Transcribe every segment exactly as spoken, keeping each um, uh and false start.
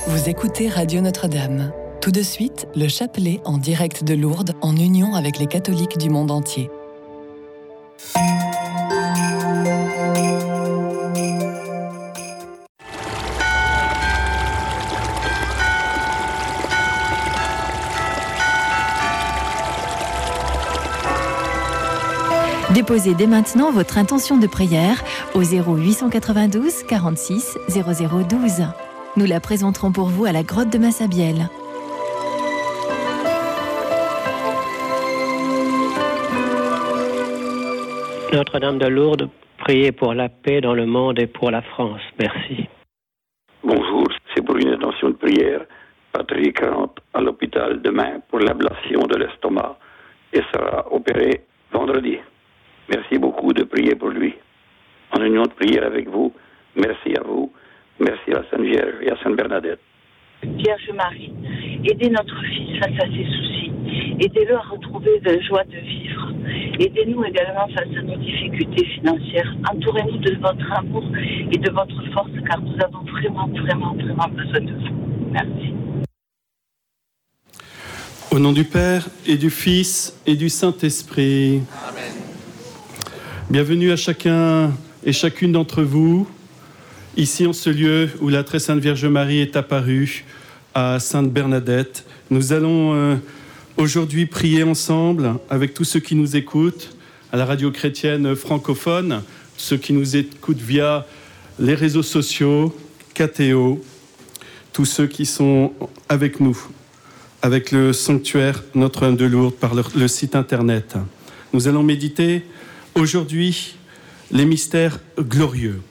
Vous écoutez Radio Notre-Dame. Tout de suite, le chapelet en direct de Lourdes en union avec les catholiques du monde entier. Déposez dès maintenant votre intention de prière au zéro huit cent quatre-vingt-douze quarante-six zéro zéro douze. Nous la présenterons pour vous à la grotte de Massabielle. Notre-Dame de Lourdes, priez pour la paix dans le monde et pour la France. Merci. Bonjour, c'est pour une intention de prière. Patrick rentre à l'hôpital demain pour l'ablation de l'estomac et sera opéré vendredi. Merci beaucoup de prier pour lui. En union de prière avec vous, merci à vous, merci à Sainte Vierge et à Sainte Bernadette. Vierge Marie, aidez notre fils face à ses soucis. Aidez-le à retrouver de la joie de vivre. Aidez-nous également face à nos difficultés financières. Entourez-nous de votre amour et de votre force, car nous avons vraiment, vraiment, vraiment besoin de vous. Merci. Au nom du Père et du Fils et du Saint-Esprit. Amen. Bienvenue à chacun et chacune d'entre vous, ici en ce lieu où la très sainte Vierge Marie est apparue à Sainte Bernadette. Nous allons euh, aujourd'hui prier ensemble avec tous ceux qui nous écoutent à la radio chrétienne francophone, ceux qui nous écoutent via les réseaux sociaux, K T O, tous ceux qui sont avec nous, avec le sanctuaire Notre-Dame de Lourdes par le, le site internet. Nous allons méditer aujourd'hui les mystères glorieux.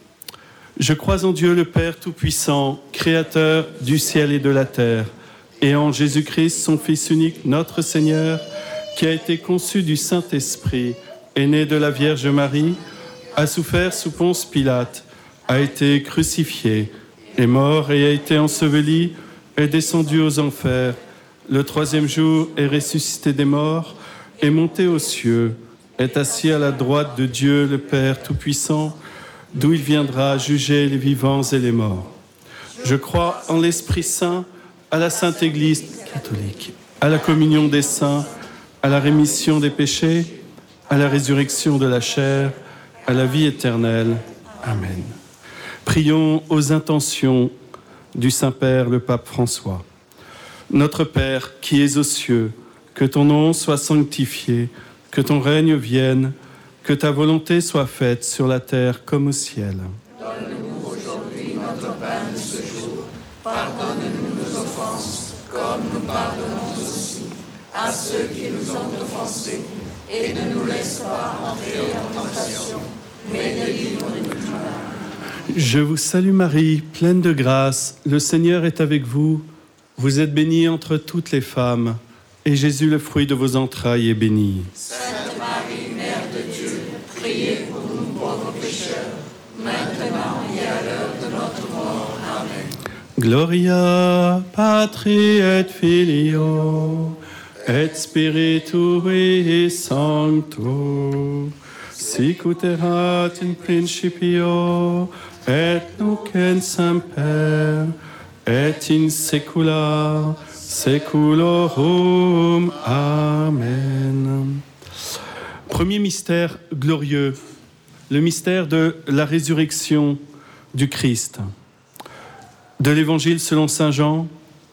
Je crois en Dieu le Père Tout-Puissant, Créateur du ciel et de la terre, et en Jésus-Christ, son Fils unique, notre Seigneur, qui a été conçu du Saint-Esprit, est né de la Vierge Marie, a souffert sous Ponce Pilate, a été crucifié, est mort et a été enseveli, est descendu aux enfers. Le troisième jour est ressuscité des morts, est monté aux cieux, est assis à la droite de Dieu le Père Tout-Puissant, d'où il viendra juger les vivants et les morts. Je crois en l'Esprit Saint, à la Sainte Église catholique, à la communion des saints, à la rémission des péchés, à la résurrection de la chair, à la vie éternelle. Amen. Prions aux intentions du Saint-Père, le Pape François. Notre Père, qui es aux cieux, que ton nom soit sanctifié, que ton règne vienne, que ta volonté soit faite sur la terre comme au ciel. Donne-nous aujourd'hui notre pain de ce jour. Pardonne-nous nos offenses, comme nous pardonnons aussi à ceux qui nous ont offensés. Et ne nous laisse pas entrer en tentation, mais délivre-nous du mal. Je vous salue Marie, pleine de grâce, le Seigneur est avec vous. Vous êtes bénie entre toutes les femmes, et Jésus, le fruit de vos entrailles, est béni. Sainte Marie, Mère de Dieu, priez pour nous pauvres pécheurs, maintenant et à l'heure de notre mort. Amen. Gloria Patri et Filio et Spiritui Sancto, sic ut erat in principio et nunc in semper et in saecula saeculorum. Amen. Premier mystère glorieux, le mystère de la résurrection du Christ. De l'Évangile selon saint Jean,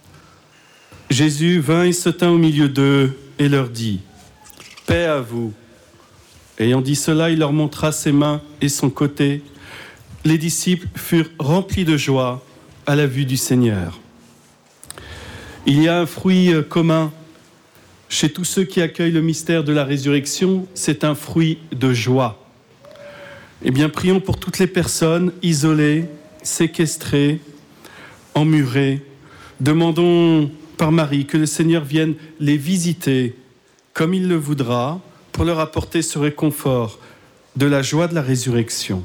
Jésus vint et se tint au milieu d'eux et leur dit « Paix à vous ». Ayant dit cela, il leur montra ses mains et son côté. Les disciples furent remplis de joie à la vue du Seigneur. Il y a un fruit commun chez tous ceux qui accueillent le mystère de la résurrection, c'est un fruit de joie. Eh bien, prions pour toutes les personnes isolées, séquestrées, emmurées. Demandons par Marie que le Seigneur vienne les visiter comme il le voudra pour leur apporter ce réconfort de la joie de la résurrection.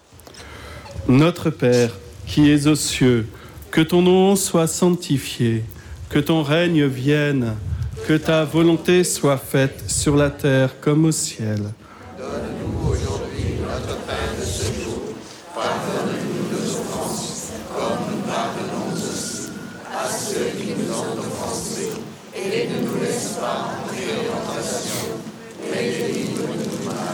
Notre Père, qui es aux cieux, que ton nom soit sanctifié, que ton règne vienne, que ta volonté soit faite sur la terre comme au ciel. Donne-nous aujourd'hui notre pain de ce jour. Pardonne-nous nos offenses, comme nous pardonnons aussi nous laisse pas entrer en tentation, mais délivre-nous du mal.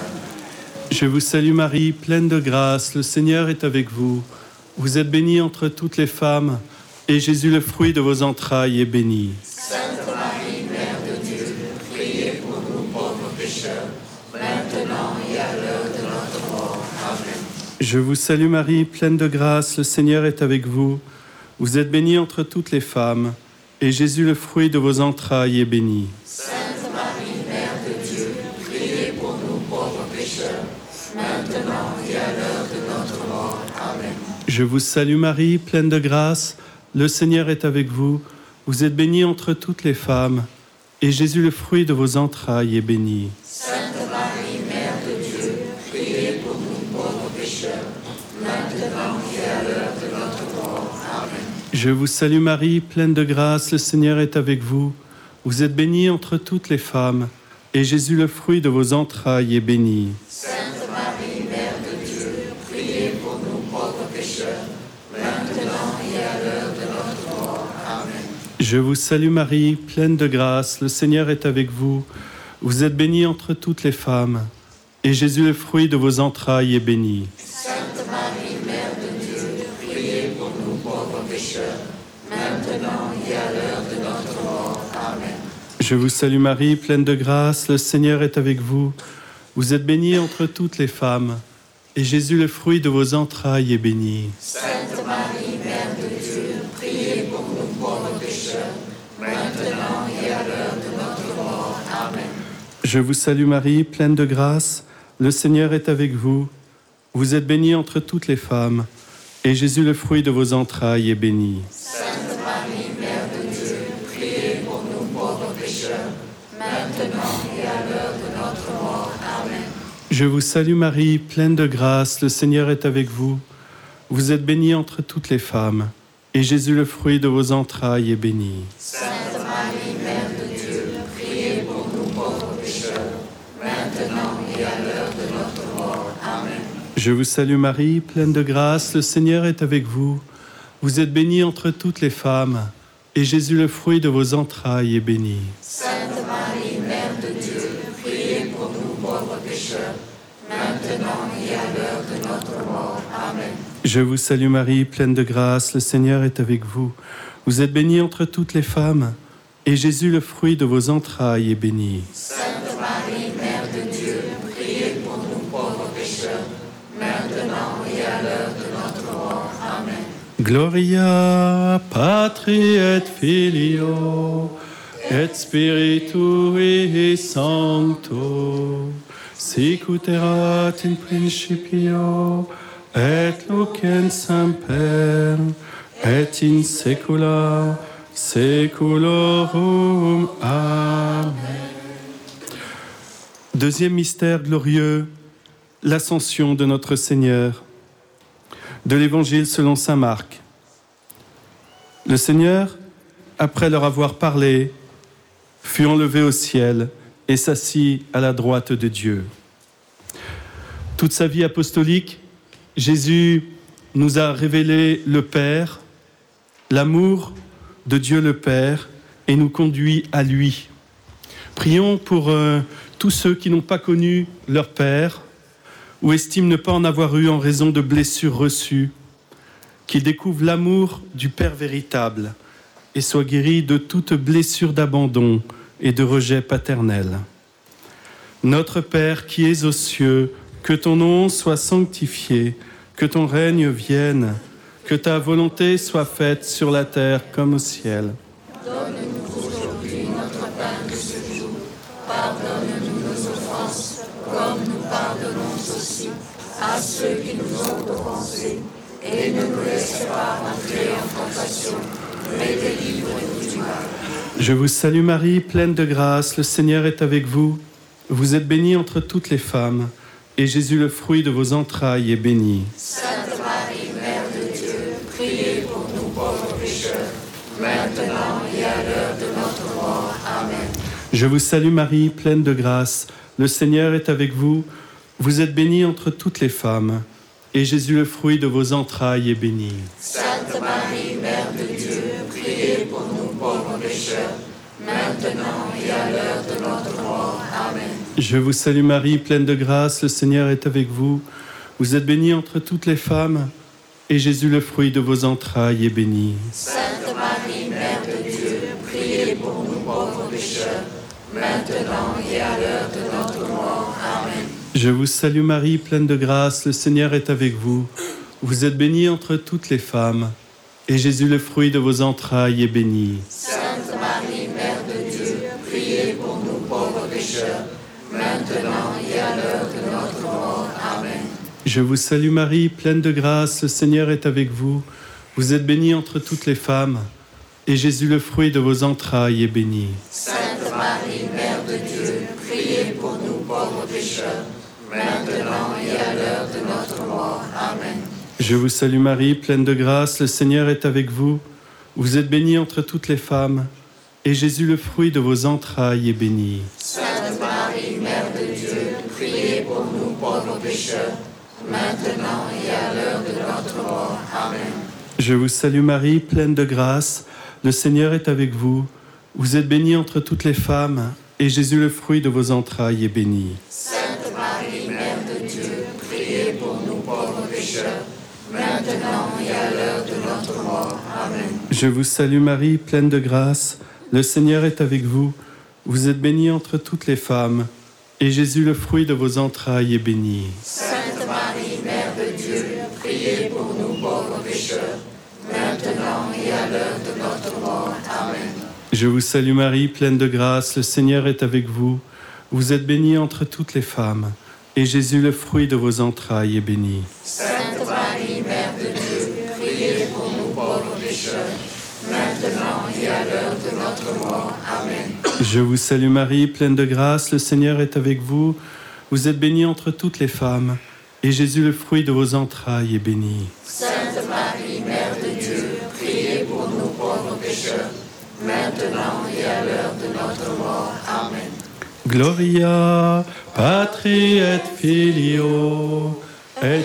Je vous salue Marie, pleine de grâce, le Seigneur est avec vous. Vous êtes bénie entre toutes les femmes, et Jésus, le fruit de vos entrailles, est béni. Sainte Marie, Mère de Dieu, priez pour nous pauvres pécheurs, maintenant et à l'heure de notre mort. Amen. Je vous salue Marie, pleine de grâce, le Seigneur est avec vous. Vous êtes bénie entre toutes les femmes, et Jésus, le fruit de vos entrailles, est béni. Sainte Marie, Mère de Dieu, priez pour nous pauvres pécheurs, maintenant et à l'heure de notre mort. Amen. Je vous salue Marie, pleine de grâce, le Seigneur est avec vous. Vous êtes bénie entre toutes les femmes, et Jésus, le fruit de vos entrailles, est béni. Sainte Marie, Mère de Dieu, priez pour nous pauvres pécheurs, maintenant et à l'heure de notre mort. Amen. Je vous salue Marie, pleine de grâce, le Seigneur est avec vous. Vous êtes bénie entre toutes les femmes, et Jésus, le fruit de vos entrailles, est béni. Sainte Marie, Mère de Dieu, priez pour nous pauvres pécheurs, maintenant et à l'heure de notre mort. Amen. Je vous salue Marie, pleine de grâce, le Seigneur est avec vous. Vous êtes bénie entre toutes les femmes, et Jésus, le fruit de vos entrailles, est béni. Sainte Marie, Mère de Dieu, priez pour nous pauvres pécheurs, maintenant et à l'heure de notre mort. Amen. Je vous salue Marie, pleine de grâce, le Seigneur est avec vous. Vous êtes bénie entre toutes les femmes, et Jésus, le fruit de vos entrailles, est béni. Sainte Marie, Mère de Dieu, priez pour nous pauvres pécheurs, maintenant et à l'heure de notre mort. Amen. Je vous salue Marie, pleine de grâce, le Seigneur est avec vous. Vous êtes bénie entre toutes les femmes, et Jésus, le fruit de vos entrailles, est béni. Sainte Marie, Mère de Dieu, priez pour nous pauvres pécheurs, maintenant et à l'heure de notre mort. Amen. Je vous salue Marie, pleine de grâce, le Seigneur est avec vous. Vous êtes bénie entre toutes les femmes, et Jésus, le fruit de vos entrailles, est béni. Sainte Marie, Mère de Dieu, priez pour nous pauvres pécheurs, maintenant et à l'heure de notre mort. Amen. Je vous salue Marie, pleine de grâce, le Seigneur est avec vous. Vous êtes bénie entre toutes les femmes, et Jésus, le fruit de vos entrailles, est béni. Sainte Marie, Mère de Dieu, priez pour nous pauvres pécheurs, maintenant et à l'heure de notre mort. Amen. Je vous salue Marie, pleine de grâce, le Seigneur est avec vous. Vous êtes bénie entre toutes les femmes, et Jésus, le fruit de vos entrailles, est béni. Sainte Marie, Mère de Dieu, priez pour nous pauvres pécheurs, maintenant et à l'heure de notre mort. Amen. Gloria Patri et Filio et Spiritui Sancto, sic ut erat in principio et nunc et semper et in saecula saeculorum. Amen. Deuxième mystère glorieux, l'ascension de notre Seigneur. De l'Évangile selon saint Marc. Le Seigneur, après leur avoir parlé, fut enlevé au ciel et s'assit à la droite de Dieu. Toute sa vie apostolique, Jésus nous a révélé le Père, l'amour de Dieu le Père, et nous conduit à lui. Prions pour euh, tous ceux qui n'ont pas connu leur Père, ou estiment ne pas en avoir eu en raison de blessures reçues, qu'ils découvrent l'amour du Père véritable et soient guéris de toute blessure d'abandon et de rejet paternel. Notre Père qui es aux cieux, que ton nom soit sanctifié, que ton règne vienne, que ta volonté soit faite sur la terre comme au ciel. Donne-nous aujourd'hui notre pain de ce jour. Pardonne-nous nos offenses, comme nous pardonnons aussi à ceux qui nous ont offensés. Et ne nous laisse pas entrer en tentation, mais délivre-nous du mal. Je vous salue Marie, pleine de grâce, le Seigneur est avec vous. Vous êtes bénie entre toutes les femmes, et Jésus, le fruit de vos entrailles, est béni. Sainte Marie, Mère de Dieu, priez pour nous pauvres pécheurs, maintenant et à l'heure de notre mort. Amen. Je vous salue Marie, pleine de grâce, le Seigneur est avec vous. Vous êtes bénie entre toutes les femmes, et Jésus, le fruit de vos entrailles, est béni. Sainte Marie, Mère de Dieu, priez pour nous pauvres pécheurs, maintenant et à l'heure de notre mort. Amen. Je vous salue Marie, pleine de grâce, le Seigneur est avec vous. Vous êtes bénie entre toutes les femmes, et Jésus, le fruit de vos entrailles, est béni. Sainte Marie, Mère de Dieu, priez pour nous pauvres pécheurs, maintenant et à l'heure de notre mort. Amen. Je vous salue Marie, pleine de grâce, le Seigneur est avec vous. Vous êtes bénie entre toutes les femmes, et Jésus, le fruit de vos entrailles, est béni. Sainte Marie, Mère de Dieu, priez pour nous pauvres pécheurs, maintenant et à l'heure de notre mort. Amen. Je vous salue Marie, pleine de grâce, le Seigneur est avec vous. Vous êtes bénie entre toutes les femmes, et Jésus, le fruit de vos entrailles, est béni. Sainte Marie, Mère de Dieu, priez pour nous pauvres pécheurs, maintenant et à l'heure de notre mort. Amen. Je vous salue Marie, pleine de grâce, le Seigneur est avec vous. Vous êtes bénie entre toutes les femmes, et Jésus, le fruit de vos entrailles, est béni. Sainte Marie, Mère de Dieu, priez pour nous pauvres pécheurs, maintenant et à l'heure de notre mort. Amen. Je vous salue Marie, pleine de grâce, le Seigneur est avec vous. Vous êtes bénie entre toutes les femmes, et Jésus, le fruit de vos entrailles, est béni. Sainte Marie, Mère de Dieu, priez pour nous pauvres pécheurs, maintenant et à l'heure de notre mort. Amen. Je vous salue Marie, pleine de grâce, le Seigneur est avec vous. Vous êtes bénie entre toutes les femmes, et Jésus, le fruit de vos entrailles, est béni. Sainte Marie, Mère de Dieu, priez pour nous pauvres pécheurs, maintenant et à l'heure de notre mort. Amen. Je vous salue Marie, pleine de grâce, le Seigneur est avec vous. Vous êtes bénie entre toutes les femmes, et Jésus, le fruit de vos entrailles, est béni. Sainte Marie, Mère de Dieu, priez pour nous pauvres pécheurs, maintenant et à l'heure de notre mort. Amen. Je vous salue Marie, pleine de grâce, le Seigneur est avec vous. Vous êtes bénie entre toutes les femmes, et Jésus, le fruit de vos entrailles, est béni. Sainte Marie, Mère de Dieu, priez pour nous pauvres pécheurs, maintenant et à l'heure de notre mort. Amen. Gloria Patri et Filio et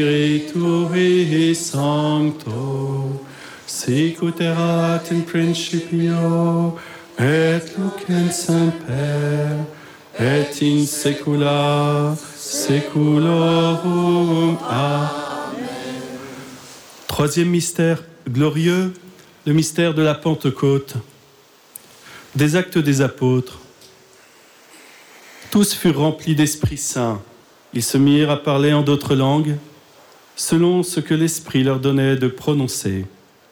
Spiritui Sancto, sicut erat in principio et nunc in semper et in saecula saeculorum. Amen. Troisième mystère glorieux, le mystère de la Pentecôte. Des Actes des Apôtres. Tous furent remplis d'Esprit Saint. Ils se mirent à parler en d'autres langues, selon ce que l'Esprit leur donnait de prononcer.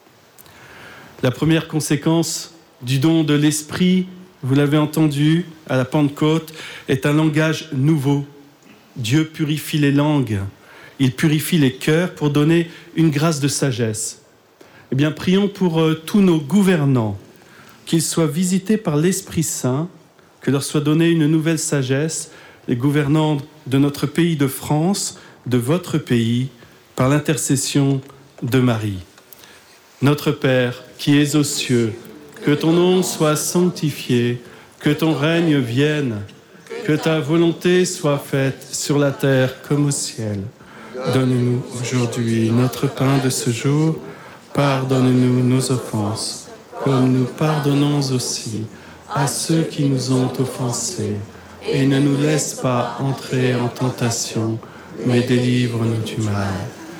La première conséquence du don de l'Esprit, vous l'avez entendu, à la Pentecôte, est un langage nouveau. Dieu purifie les langues, il purifie les cœurs pour donner une grâce de sagesse. Eh bien, prions pour euh, tous nos gouvernants, qu'ils soient visités par l'Esprit Saint, que leur soit donnée une nouvelle sagesse, les gouvernants de notre pays de France, de votre pays, par l'intercession de Marie. Notre Père, qui es aux cieux, que ton nom soit sanctifié, que ton règne vienne, que ta volonté soit faite sur la terre comme au ciel. Donne-nous aujourd'hui notre pain de ce jour, pardonne-nous nos offenses, comme nous pardonnons aussi à ceux qui nous ont offensés, et ne nous laisse pas entrer en tentation, mais délivre-nous du mal.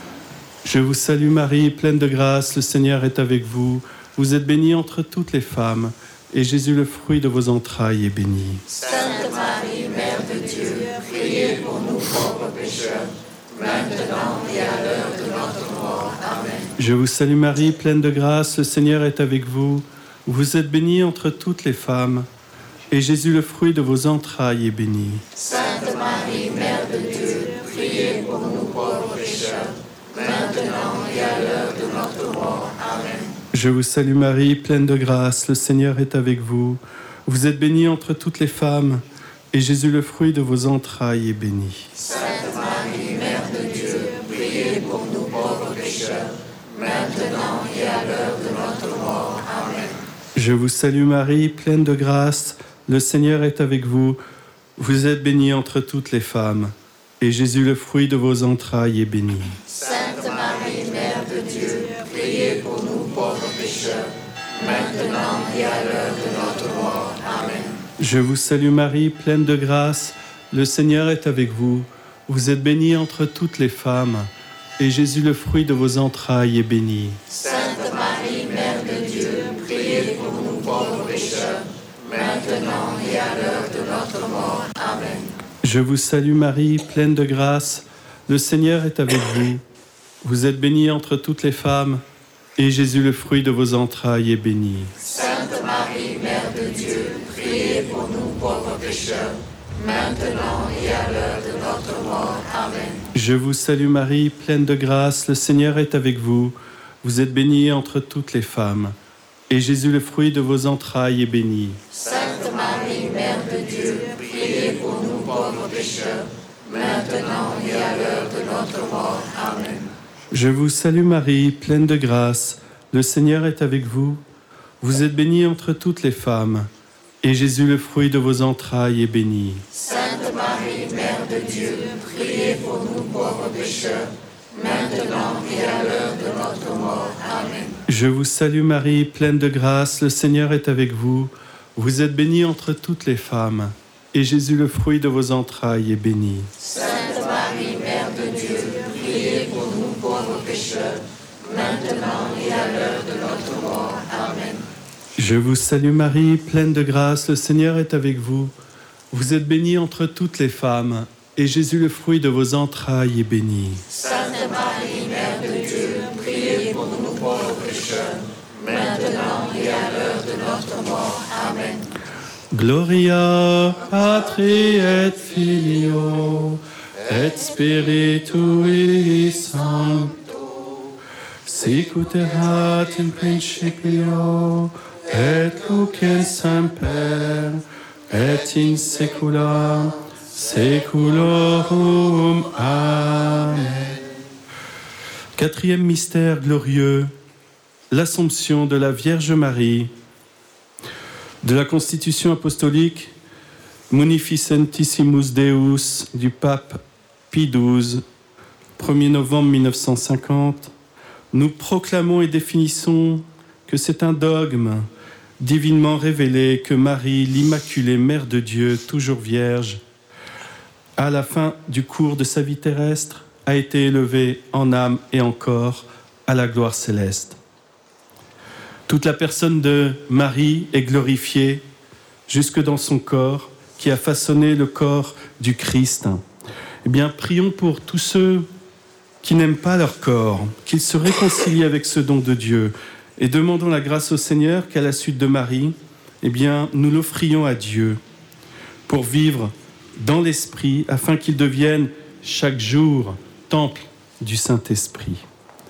Je vous salue Marie, pleine de grâce, le Seigneur est avec vous. Vous êtes bénie entre toutes les femmes, et Jésus, le fruit de vos entrailles, est béni. Sainte Marie, Mère de Dieu, priez pour nous pauvres pécheurs, maintenant et à l'heure de notre mort. Amen. Je vous salue Marie, pleine de grâce, le Seigneur est avec vous. Vous êtes bénie entre toutes les femmes, et Jésus, le fruit de vos entrailles, est béni. Sainte Marie, Mère de Dieu, priez pour nous pauvres pécheurs, maintenant et à l'heure de notre mort. Amen. Je vous salue Marie, pleine de grâce, le Seigneur est avec vous. Vous êtes bénie entre toutes les femmes, et Jésus, le fruit de vos entrailles, est béni. Sainte Marie, Mère de Dieu, priez pour nous pauvres pécheurs, maintenant et à l'heure de notre mort. Amen. Je vous salue Marie, pleine de grâce, le Seigneur est avec vous. Vous êtes bénie entre toutes les femmes, et Jésus, le fruit de vos entrailles, est béni. Sainte Marie, Mère de Dieu, priez pour nous pauvres pécheurs, maintenant et à l'heure de notre mort. Amen. Je vous salue Marie, pleine de grâce, le Seigneur est avec vous. Vous êtes bénie entre toutes les femmes, et Jésus, le fruit de vos entrailles, est béni. Sainte Marie, Mère de Dieu, priez pour nous pauvres pécheurs, maintenant et à l'heure de notre mort. Amen. Je vous salue Marie, pleine de grâce, le Seigneur est avec vous. Vous êtes bénie entre toutes les femmes, et Jésus, le fruit de vos entrailles, est béni. Sainte Marie, Mère de Dieu, priez pour nous pauvres pécheurs, maintenant et à l'heure de notre mort. Amen. Je vous salue Marie, pleine de grâce, le Seigneur est avec vous. Vous êtes bénie entre toutes les femmes, et Jésus, le fruit de vos entrailles, est béni. Sainte Marie, Mère de Dieu, priez pour nous pauvres pécheurs, maintenant et à l'heure de notre mort. Amen. Je vous salue Marie, pleine de grâce, le Seigneur est avec vous. Vous êtes bénie entre toutes les femmes, et Jésus, le fruit de vos entrailles, est béni. Sainte Marie, Mère de Dieu, priez pour nous pauvres pécheurs, maintenant et à l'heure de notre mort. Amen. Je vous salue Marie, pleine de grâce, le Seigneur est avec vous. Vous êtes bénie entre toutes les femmes, et Jésus, le fruit de vos entrailles, est béni. Sainte Marie, Mère de Dieu, priez pour nous pauvres pécheurs, maintenant et à l'heure de notre mort. Amen. Je vous salue Marie, pleine de grâce, le Seigneur est avec vous. Vous êtes bénie entre toutes les femmes, et Jésus, le fruit de vos entrailles, est béni. Sainte Marie, Mère de Dieu, priez pour nous pauvres pécheurs, maintenant et à l'heure de notre mort. Amen. Gloria Patri et Filio et Spiritui Sancto, sic ut erat in principio et nunc et semper et in saecula saeculorum. Amen. Quatrième mystère glorieux, l'Assomption de la Vierge Marie. De la Constitution apostolique Munificentissimus Deus du pape Pie douze, premier novembre mille neuf cent cinquante, nous proclamons et définissons que c'est un dogme divinement révélé que Marie, l'Immaculée Mère de Dieu, toujours vierge, à la fin du cours de sa vie terrestre, a été élevée en âme et en corps à la gloire céleste. Toute la personne de Marie est glorifiée jusque dans son corps qui a façonné le corps du Christ. Eh bien, prions pour tous ceux qui n'aiment pas leur corps, qu'ils se réconcilient avec ce don de Dieu et demandons la grâce au Seigneur qu'à la suite de Marie, eh bien, nous l'offrions à Dieu pour vivre dans l'Esprit afin qu'il devienne chaque jour temple du Saint-Esprit.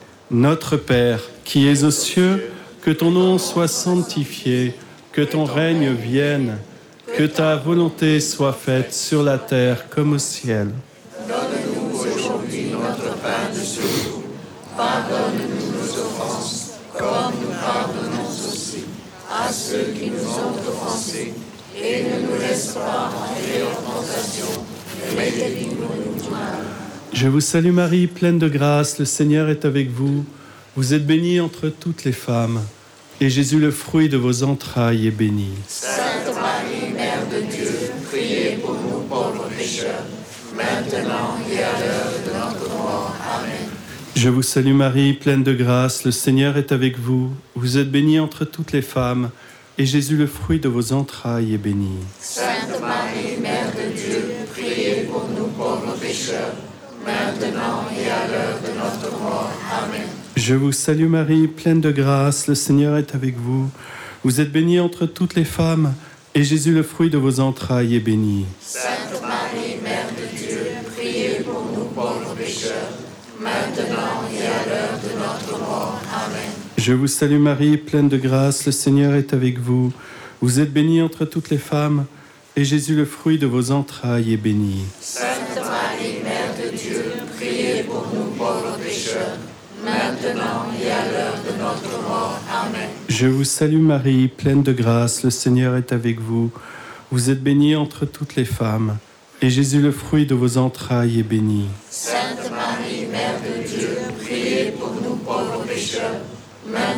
Notre Père qui es aux cieux, que ton nom soit sanctifié, que ton règne vienne, que ta volonté soit faite sur la terre comme au ciel. Donne-nous aujourd'hui notre pain de ce jour. Pardonne-nous nos offenses, comme nous pardonnons aussi à ceux qui nous ont offensés. Et ne nous laisse pas entrer en tentation, mais délivre-nous du mal. Je vous salue Marie, pleine de grâce, le Seigneur est avec vous. Vous êtes bénie entre toutes les femmes, et Jésus, le fruit de vos entrailles, est béni. Sainte Marie, Mère de Dieu, priez pour nous pauvres pécheurs, maintenant et à l'heure de notre mort. Amen. Je vous salue Marie, pleine de grâce, le Seigneur est avec vous. Vous êtes bénie entre toutes les femmes, et Jésus, le fruit de vos entrailles, est béni. Sainte Marie, Mère de Dieu, priez pour nous pauvres pécheurs, maintenant et à l'heure de notre mort. Amen. Je vous salue Marie, pleine de grâce, le Seigneur est avec vous. Vous êtes bénie entre toutes les femmes, et Jésus, le fruit de vos entrailles, est béni. Sainte Marie, Mère de Dieu, priez pour nous pauvres pécheurs, maintenant et à l'heure de notre mort. Amen. Je vous salue Marie, pleine de grâce, le Seigneur est avec vous. Vous êtes bénie entre toutes les femmes, et Jésus, le fruit de vos entrailles, est béni. Sainte Marie, Mère de Dieu, priez pour nous pauvres pécheurs, maintenant et à l'heure de notre mort. Amen. Je vous salue Marie, pleine de grâce, le Seigneur est avec vous. Vous êtes bénie entre toutes les femmes, et Jésus, le fruit de vos entrailles, est béni. Sainte Marie, Mère de Dieu, priez pour nous pauvres pécheurs, maintenant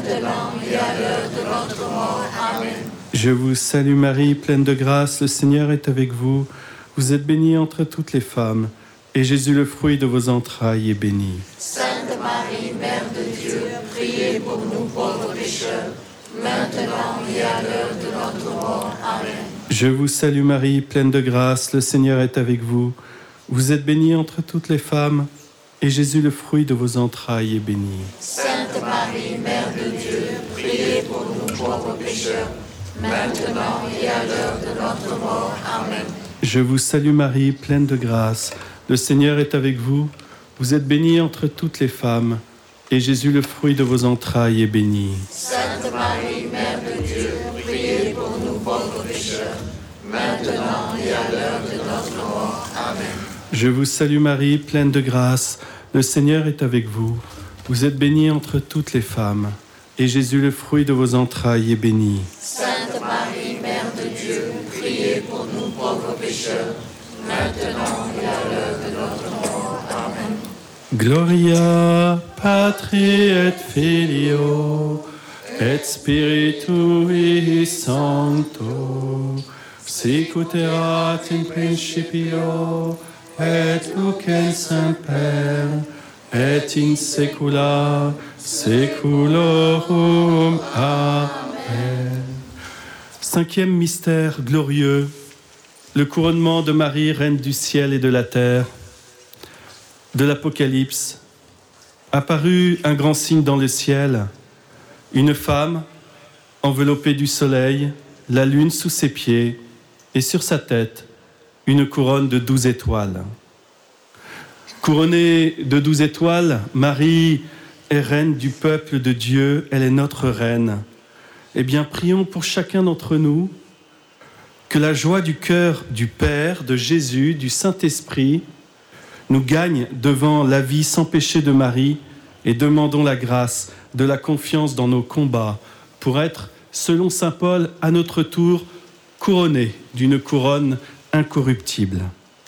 maintenant et à l'heure de notre mort. Amen. Je vous salue Marie, pleine de grâce, le Seigneur est avec vous. Vous êtes bénie entre toutes les femmes, et Jésus, le fruit de vos entrailles, est béni. Sainte Marie, Mère de Dieu, priez pour nous pauvres pécheurs, maintenant et à l'heure de notre mort. Amen. Je vous salue Marie, pleine de grâce, le Seigneur est avec vous. Vous êtes bénie entre toutes les femmes, et Jésus, le fruit de vos entrailles, est béni. Sainte Marie, Mère de Dieu, priez pour nous pauvres pécheurs, maintenant et à l'heure de notre mort. Amen. Je vous salue Marie, pleine de grâce, le Seigneur est avec vous. Vous êtes bénie entre toutes les femmes, et Jésus, le fruit de vos entrailles, est béni. Sainte Marie, Mère de Dieu, priez pour nous pauvres pécheurs, maintenant et à l'heure de notre mort. Amen. Je vous salue Marie, pleine de grâce, le Seigneur est avec vous. Vous êtes bénie entre toutes les femmes, et Jésus, le fruit de vos entrailles, est béni. Sainte Marie, Mère de Dieu, priez pour nous pauvres pécheurs, maintenant et à l'heure de notre mort. Amen. Gloria Patri et Filio et Spiritui Sancto, sic ut erat in principio et nunc et semper et in saecula saeculorum. Amen. Cinquième mystère glorieux, le couronnement de Marie, reine du ciel et de la terre. De l'Apocalypse, apparut un grand signe dans le ciel, une femme enveloppée du soleil, la lune sous ses pieds, et sur sa tête, une couronne de douze étoiles. Couronnée de douze étoiles, Marie est reine du peuple de Dieu, elle est notre reine. Eh bien, prions pour chacun d'entre nous, que la joie du cœur du Père, de Jésus, du Saint-Esprit, nous gagne devant la vie sans péché de Marie et demandons la grâce de la confiance dans nos combats pour être, selon saint Paul, à notre tour, couronnés d'une couronne incorruptible.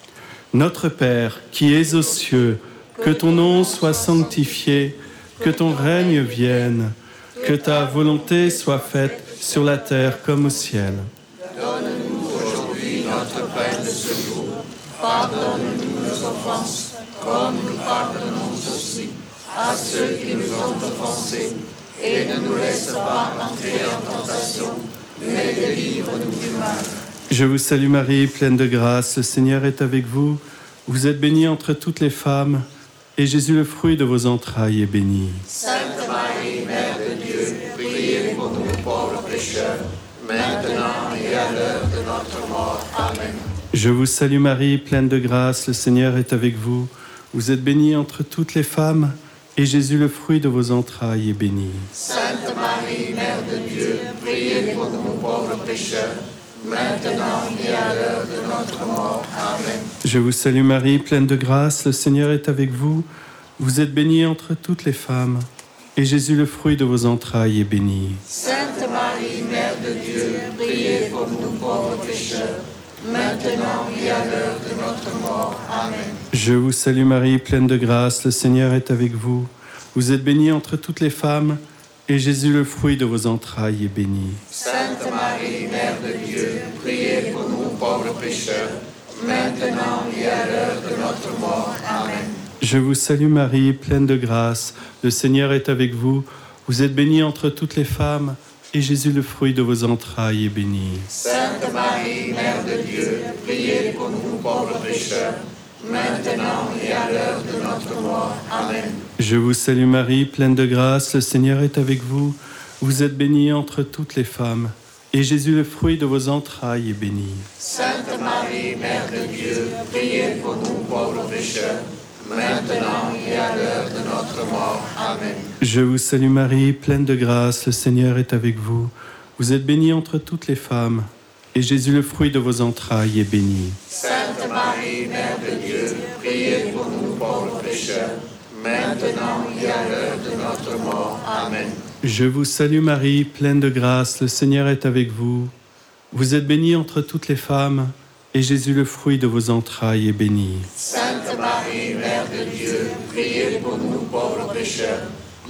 Notre Père, qui es aux cieux, que ton nom soit sanctifié, que ton règne vienne, que ta volonté soit faite sur la terre comme au ciel. Donne-nous aujourd'hui notre pain de ce jour. Pardonne-nous nos offenses, comme nous pardonnons aussi à ceux qui nous ont offensés. Et ne nous laisse pas entrer en tentation, mais délivre-nous du mal. Je vous salue Marie, pleine de grâce, le Seigneur est avec vous. Vous êtes bénie entre toutes les femmes, et Jésus, le fruit de vos entrailles, est béni. Sainte Marie, Mère de Dieu, priez pour nous pauvres pécheurs, maintenant et à l'heure de notre mort. Amen. Je vous salue Marie, pleine de grâce, le Seigneur est avec vous. Vous êtes bénie entre toutes les femmes, et Jésus, le fruit de vos entrailles, est béni. Sainte Marie, Mère de Dieu, priez pour nous pauvres pécheurs, maintenant et à l'heure de notre mort. Amen. Je vous salue Marie, pleine de grâce, le Seigneur est avec vous. Vous êtes bénie entre toutes les femmes, et Jésus, le fruit de vos entrailles, est béni. Sainte Marie, Mère de Dieu, priez pour nous pauvres pécheurs, maintenant et à l'heure de notre mort. Amen. Je vous salue Marie, pleine de grâce, le Seigneur est avec vous. Vous êtes bénie entre toutes les femmes, et Jésus, le fruit de vos entrailles, est béni. Sainte Marie, Mère de Dieu, priez pour nous pauvres pécheurs, maintenant et à l'heure de notre mort. Amen. Je vous salue Marie, pleine de grâce, le Seigneur est avec vous. Vous êtes bénie entre toutes les femmes, et Jésus, le fruit de vos entrailles, est béni. Sainte Marie, Mère de Dieu, priez pour nous pauvres pécheurs, maintenant et à l'heure de notre mort. Amen. Je vous salue Marie, pleine de grâce, le Seigneur est avec vous. Vous êtes bénie entre toutes les femmes, et Jésus, le fruit de vos entrailles, est béni. Sainte Marie, Mère de Dieu, priez pour nous pauvres pécheurs, maintenant et à l'heure de notre mort. Amen. Je vous salue Marie, pleine de grâce, le Seigneur est avec vous. Vous êtes bénie entre toutes les femmes, et Jésus, le fruit de vos entrailles, est béni. Sainte Marie, Mère de Dieu, priez pour nous pauvres pécheurs, maintenant et à l'heure de notre mort. Amen. Je vous salue Marie, pleine de grâce, le Seigneur est avec vous. Vous êtes bénie entre toutes les femmes, et Jésus, le fruit de vos entrailles, est béni. Sainte Marie, Mère de Dieu, priez pour nous pauvres pécheurs,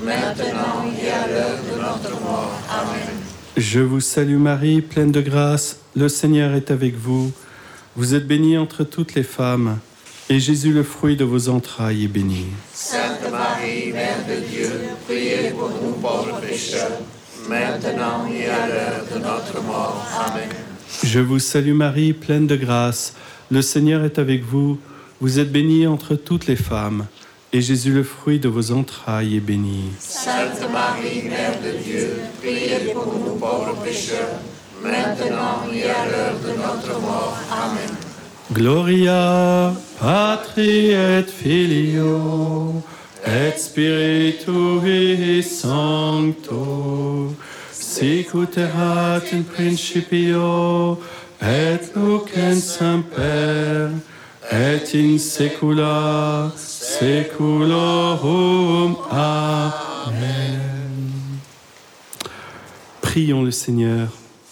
maintenant et à l'heure de notre mort. Amen. Je vous salue Marie, pleine de grâce, le Seigneur est avec vous. Vous êtes bénie entre toutes les femmes, et Jésus, le fruit de vos entrailles, est béni. Sainte Marie, Mère de Dieu, priez pour nous pauvres pécheurs, maintenant et à l'heure de notre mort. Amen. Je vous salue Marie, pleine de grâce, le Seigneur est avec vous. Vous êtes bénie entre toutes les femmes, et Jésus, le fruit de vos entrailles, est béni. Sainte Marie, Mère de Dieu, priez pour nous pauvres pécheurs, maintenant et à l'heure de notre mort. Amen. Gloria Patri et Filio et Spiritui Sancto, sic ut erat in principio et nunc in semper et in saecula saeculorum. Amen. Prions le Seigneur.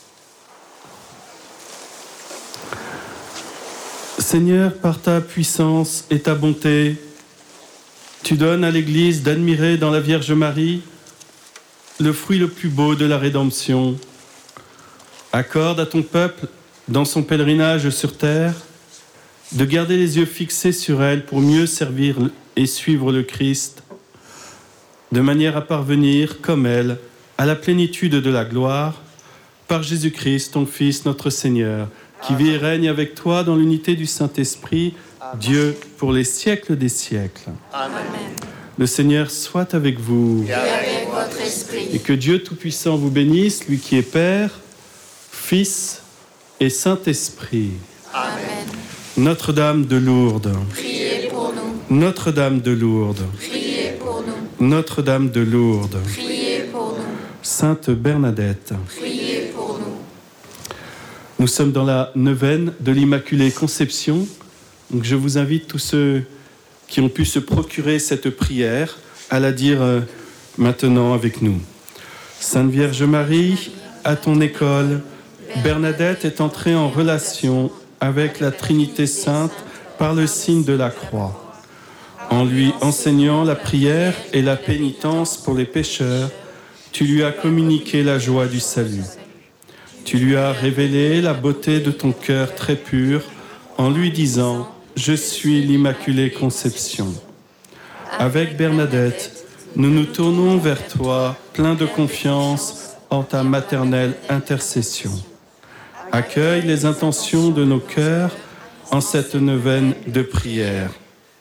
Seigneur, par ta puissance et ta bonté, tu donnes à l'Église d'admirer dans la Vierge Marie le fruit le plus beau de la rédemption. Accorde à ton peuple, dans son pèlerinage sur terre, de garder les yeux fixés sur elle pour mieux servir et suivre le Christ, de manière à parvenir, comme elle, à la plénitude de la gloire, par Jésus-Christ, ton Fils, notre Seigneur, qui vit et règne avec toi dans l'unité du Saint-Esprit, Dieu, pour les siècles des siècles. Amen. Le Seigneur soit avec vous. Et avec votre esprit. Et que Dieu Tout-Puissant vous bénisse, lui qui est Père, Fils et Saint-Esprit. Amen. Notre-Dame de Lourdes. Priez pour nous. Notre-Dame de Lourdes. Priez pour nous. Notre-Dame de Lourdes. Priez pour nous. Sainte Bernadette. Priez pour nous. Nous sommes dans la neuvaine de l'Immaculée Conception. Donc je vous invite tous ceux qui ont pu se procurer cette prière à la dire euh, maintenant avec nous. Sainte Vierge Marie, à ton école, Bernadette est entrée en relation avec la Trinité Sainte par le signe de la croix. En lui enseignant la prière et la pénitence pour les pécheurs, tu lui as communiqué la joie du salut. Tu lui as révélé la beauté de ton cœur très pur en lui disant « Je suis l'Immaculée Conception ». Avec Bernadette, nous nous tournons vers toi, pleins de confiance en ta maternelle intercession. Accueille les intentions de nos cœurs en cette neuvaine de prière.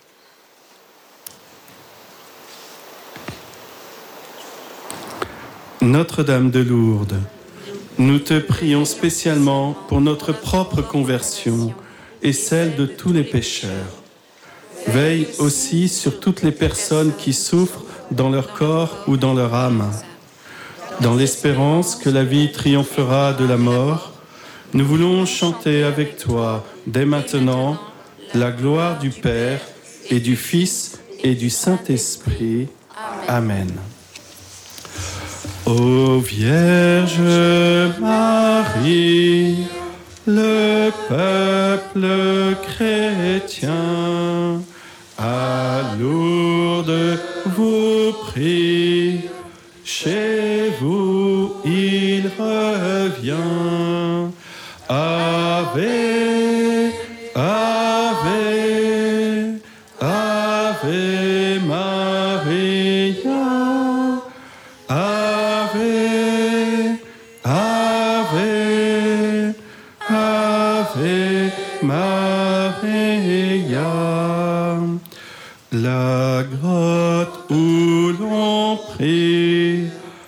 Notre-Dame de Lourdes, nous te prions spécialement pour notre propre conversion et celle de tous les pécheurs. Veille aussi sur toutes les personnes qui souffrent dans leur corps ou dans leur âme. Dans l'espérance que la vie triomphera de la mort, nous voulons chanter avec toi, dès maintenant, la gloire du Père et du Fils et du Saint-Esprit. Amen. Ô Vierge Marie, le peuple chrétien, à Lourdes vous prie, chez vous il revient. Ave, Ave, Ave Maria, Ave, Ave, Ave Maria. La grotte où l'on prie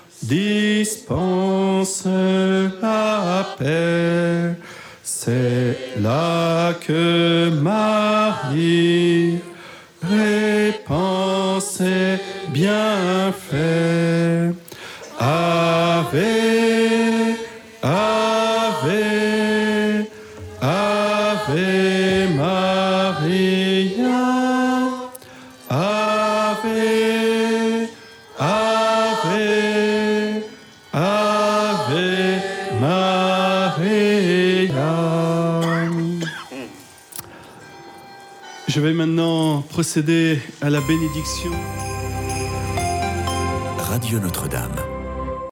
dispense la paix. C'est là que Marie répand ses bienfaits. Ave, Ave, Ave Maria, Ave, Ave, Ave Maria. Je vais maintenant procéder à la bénédiction. Radio Notre-Dame.